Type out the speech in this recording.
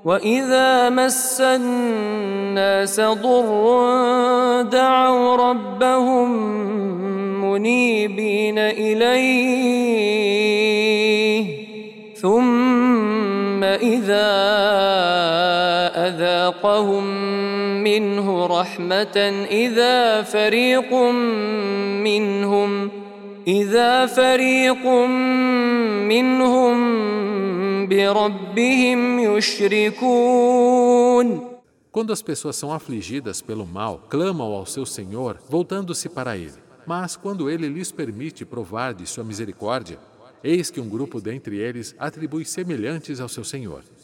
وإذا مس الناس ضر دعوا ربهم منيبين إليه ثم إذا أذاقهم منه رحمة إذا فريق منهم بربهم يشركون. Quando as pessoas são afligidas pelo mal, clamam ao seu Senhor, voltando-se para Ele. Mas quando Ele lhes permite provar de sua misericórdia, eis que um grupo dentre eles atribui semelhantes ao seu Senhor.